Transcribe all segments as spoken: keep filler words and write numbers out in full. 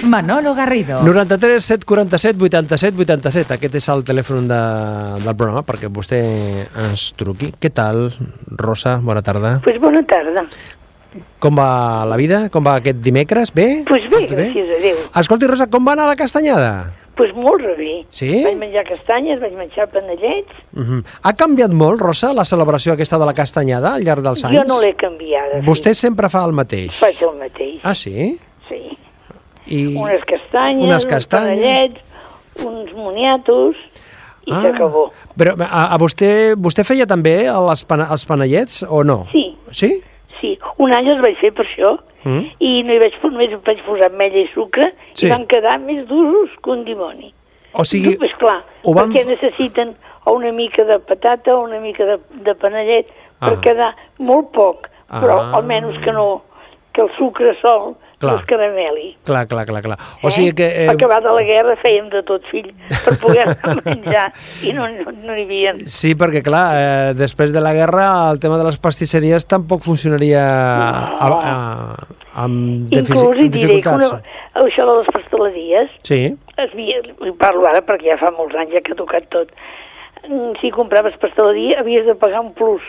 Manolo Garrido. noranta-tres set quaranta-set vuitanta-set vuitanta-set. Aquest és el telèfon de, del programa perquè vostè ens truqui. Què tal, Rosa? Bona tarda. Pues bona tarda. Com va la vida? Com va aquest dimecres? Bé? Pues bé, gràcies a Déu. Escolti, Rosa, com va anar la castanyada? Pues molt bé. Sí? Vaig menjar castanyes, vaig menjar panellets. Uh-huh. Ha canviat molt, Rosa, la celebració aquesta de la castanyada al llarg dels anys? Jo no l'he canviada. Vostè sí. sempre fa el mateix? Faig el mateix. Ah, sí? Sí. I... Unes castanyes, Unes castanyes. uns panellets, uns moniatos i ah, s'acabó. Però a, a vostè, vostè feia també els, pana, els panellets o no? Sí. Sí? Sí, un any els vaig fer per això mm. i no hi vaig, només vaig posar ametlla i sucre sí. i van quedar més duros que un dimoni. O sigui... És clar, vam... perquè necessiten o una mica de patata o una mica de, de panellet per ah. quedar molt poc, però ah. almenys que no, que el sucre sol no es carameli. Clar, clar, clar, clar. O eh? sigui que... Eh... Acabada la guerra fèiem de tot, fill, per poder menjar i no n'hi no, no havia. Sí, perquè clar, eh, després de la guerra el tema de les pastisseries tampoc funcionaria no. a, a, amb, Inclús hi diré que una, això de les pasteleries, sí. es havia, parlo ara perquè ja fa molts anys ja que ha tocat tot, si compraves pasteleria havies de pagar un plus.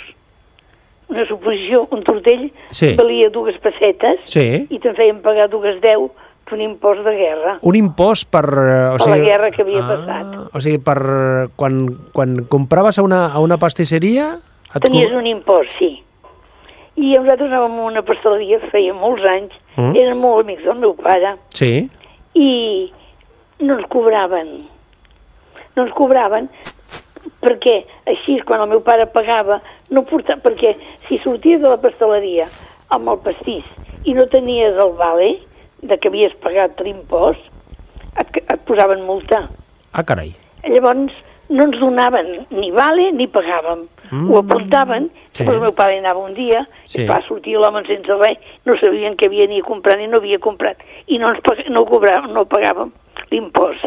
Una suposició, un tortell sí. valia dues pessetes sí. i te'n feien pagar dues deu per un impost de guerra. Un impost per... O per sigui, la guerra que havia ah, passat. O sigui, per quan, quan compraves a una, a una pastisseria... Tenies un impost, sí. I nosaltres anàvem a una pasteleria, feia molts anys, mm. eren molt amics del meu pare, sí. i no ens cobraven. No ens cobraven perquè així quan el meu pare pagava no portava, perquè si sorties de la pasteleria amb el pastís i no tenies el vale de que havies pagat l'impost et, et posaven multa. Ah, carai. Llavors no ens donaven ni vale ni pagàvem. Mm. Ho apuntaven, sí. Però el meu pare anava un dia sí. I va sortir l'home sense res, no sabien què havia ni comprat ni no havia comprat i no ens pag no cobràvem, no pagàvem l'impost.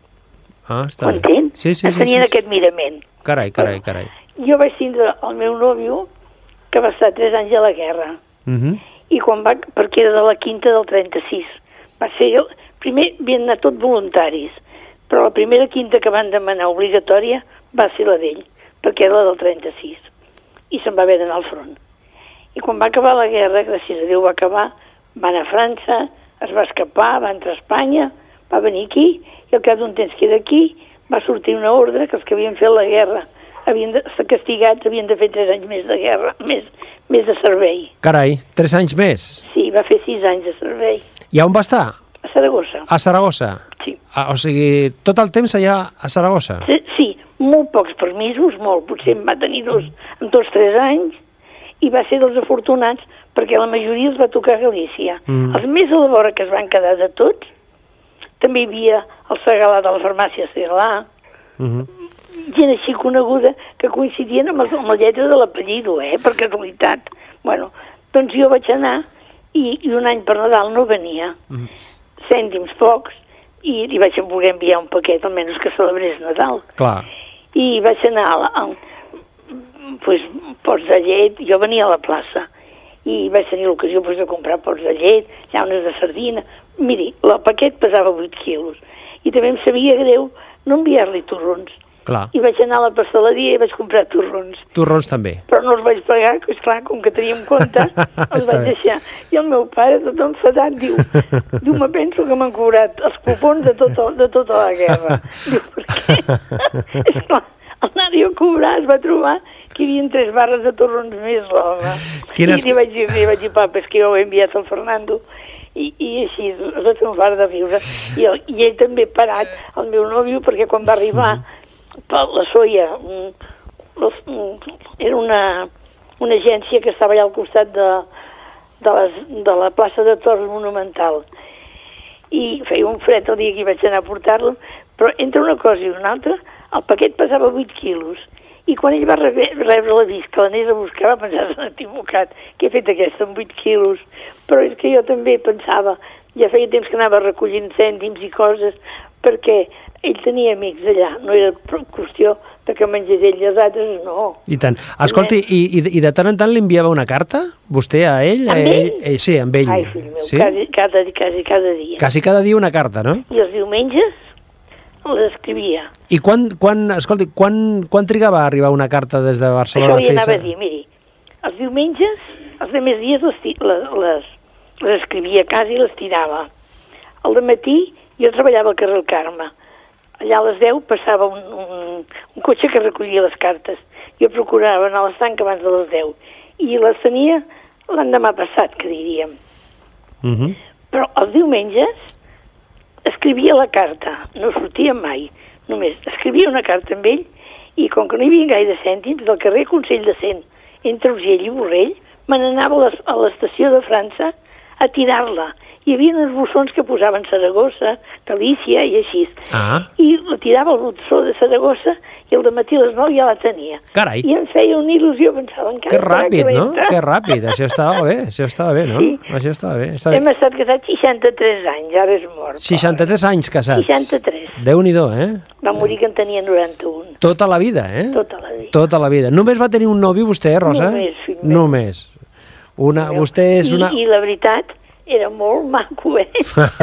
Ah, està bé. Ho entén? Sí, sí, es tenien sí, sí. aquest mirament. Carai, carai, carai. Jo vaig tindre el meu nòvio, que va estar tres anys a la guerra, uh -huh. i quan va, perquè era de la quinta del trenta-sis, va ser jo, primer havien anat tots voluntaris, però la primera quinta que van demanar obligatòria va ser la d'ell, perquè era la del trenta-sis, i se'n va haver d'anar al front. I quan va acabar la guerra, gràcies a Déu va acabar, va anar a França, es va escapar, va entrar a Espanya, va venir aquí, i al cap d'un temps que era aquí, va sortir una ordre que els que havien fet la guerra havien de ser castigats, havien de fer tres anys més de guerra, més, més de servei. Carai, tres anys més? Sí, va fer sis anys de servei. I on va estar? A Saragossa. A Saragossa? Sí. Ah, o sigui, tot el temps allà a Saragossa? Sí, sí, molt pocs permisos, molt, potser en va tenir dos en tots tres anys, i va ser dels afortunats, perquè la majoria els va tocar a Galícia. Mm. Els més a la vora que es van quedar de tots, també hi havia el Segalà de la farmàcia Segalà, mm -hmm. gent així coneguda que coincidien amb, el, amb la lletra de l'apellido, eh, per casualitat. Bueno, doncs jo vaig anar i, i un any per Nadal no venia, mm. cèntims pocs, i li vaig voler enviar un paquet, almenys que celebrés Nadal. Clar. I vaig anar a, a pues, pots de llet, jo venia a la plaça, i vaig tenir l'ocasió pues, de comprar pots de llet, llaunes de sardina. Miri, el paquet pesava vuit quilos, i també em sabia greu no enviar-li torrons. Clar. I vaig anar a la pasteleria i vaig comprar torrons. Torrons també. Però no els vaig pagar, que esclar, com que teníem compte, els vaig deixar. I el meu pare, tot enfadat, diu, diu, me penso que m'han cobrat els cupons de tota, de tota la guerra. Diu, per què? Esclar, al anar-hi a cobrar es va trobar que hi havia tres barres de torrons més, l'home. Quines... I li vaig dir, li vaig dir, papa, és que jo ho he enviat al Fernando, i, i així, es va fer un far de riure. I, el, I ell també parat, el meu nòvio, perquè quan va arribar, per la Soia, un, un, era una, una agència que estava allà al costat de, de, les, de la plaça de Toros Monumental. I feia un fred el dia que hi vaig anar a portar-lo, però entre una cosa i una altra, el paquet pesava vuit quilos. I quan ell va rebre, rebre l'avís que l'anés a buscar, va pensar, s'ha equivocat, que he fet aquesta amb vuit quilos. Però és que jo també pensava, ja feia temps que anava recollint cèntims i coses perquè ell tenia amics allà, no era qüestió de que mengés ell i els altres no. I tant. Escolti, i, i, i de tant en tant li enviava una carta? Vostè a ell? Amb a ell? ell? Sí, amb ell. Ai, fill meu, sí? quasi, cada, quasi cada dia. Quasi cada dia una carta, no? I els diumenges l'escrivia. I quan, quan, escolti, quan, quan trigava a arribar una carta des de Barcelona? Això li anava a dir, miri, els diumenges, els demés dies les, les, les, les escrivia quasi i les tirava. Al dematí jo treballava al carrer Carme. Allà a les deu passava un, un, un cotxe que recollia les cartes. Jo procurava anar a l'estanc abans de les deu. I les tenia l'endemà passat, que diríem. Uh -huh. Però els diumenges escrivia la carta, no sortia mai. Només escrivia una carta amb ell i com que no hi havia gaire cèntims, del carrer Consell de Cent, entre Urgell i Borrell, me n'anava a l'estació de França a tirar-la. Hi havia uns bossons que posaven Saragossa, Galícia i així. Ah. I la tirava al bossó de Saragossa i al dematí a les nou ja la tenia. Carai. I em feia una il·lusió, pensava encara. Que ràpid, no? Que ràpid. Això estava bé, això estava bé, no? Sí. Això estava bé. Estava Hem bé. estat casats seixanta-tres anys, ara és mort. seixanta-tres anys casats. seixanta-tres. Déu-n'hi-do, eh? Va morir que en tenia noranta-un. Tota la vida, eh? Tota la vida. Tota la vida. Només va tenir un novi vostè, Rosa? Només, fill meu. Només. Una, vostè és una... I, I la veritat, era molt maco, eh?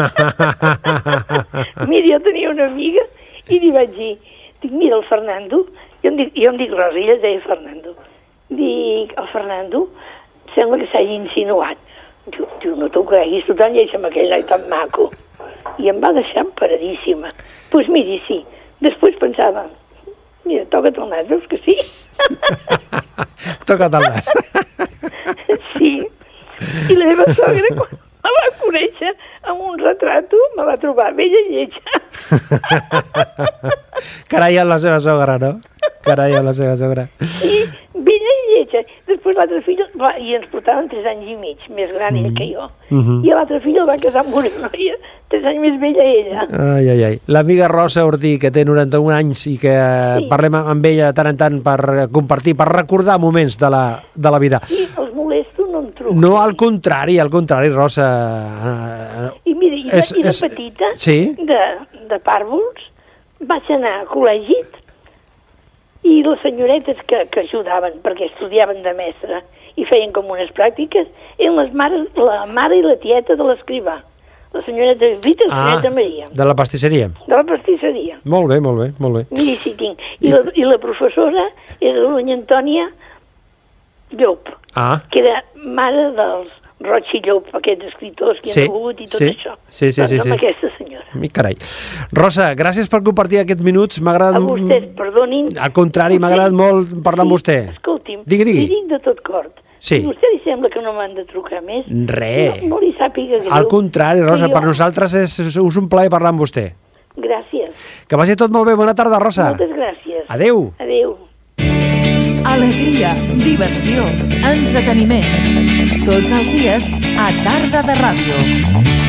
Mira, jo tenia una amiga i li vaig dir, dic, mira, el Fernando, jo em dic, jo em dic Rosa, ella es deia Fernando, dic, el Fernando sembla que s'hagi insinuat. Diu, diu, no t'ho creguis, tu tan lleig amb aquell noi tan maco. I em va deixar emparadíssima. Doncs pues miri, sí. Després pensava, mira, toca't el nas, veus que sí? Toca't el nas. Sí. I la meva sogra, quan me va conèixer amb un retrato, me va trobar bella i lletja. Carai amb la seva sogra, no? Carai amb la seva sogra. Sí, bella i lletja. Després l'altre fill, va, i ens portaven tres anys i mig, més gran ell que jo. Mm -hmm. I l'altre fill el va casar amb una noia, tres anys més vella ella. Ai, ai, ai. L'amiga Rosa Ortí, que té noranta-un anys i que sí. Parlem amb ella de tant en tant per compartir, per recordar moments de la, de la vida. Sí, els molesto, no em truco. No, al contrari, al contrari, Rosa. I mira, i, és, de, i de és... petita, sí? de, de pàrvols, vaig anar a col·legi i les senyoretes que, que ajudaven, perquè estudiaven de mestre i feien com unes pràctiques, eren les mares, la mare i la tieta de l'escrivà. La senyoreta Rita i la senyoreta ah, Maria. De la pastisseria. De la pastisseria. Molt bé, molt bé, molt bé. Miri si tinc. I, I... La, i la professora era la doña Antònia Llop, ah. que era mare dels Roig i Llop, aquests escriptors que sí, han hagut i tot sí, això. Sí, sí, sí. Doncs amb sí. aquesta senyora. Mi carai. Rosa, gràcies per compartir aquests minuts. M'ha agradat... A vostès, perdonin. Al contrari, m'ha agradat molt parlar sí, amb vostè. Escolti'm, digui, digui. li dic de tot cor. Sí. Si a vostè li sembla que no m'han de trucar més, Re. no, no li sàpiga greu. Al contrari, Rosa, jo... per nosaltres és, és un plaer parlar amb vostè. Gràcies. Que vagi tot molt bé. Bona tarda, Rosa. Moltes gràcies. Adéu. Adéu. Alegria, diversió, entreteniment. Tots els dies a Tarda de Ràdio.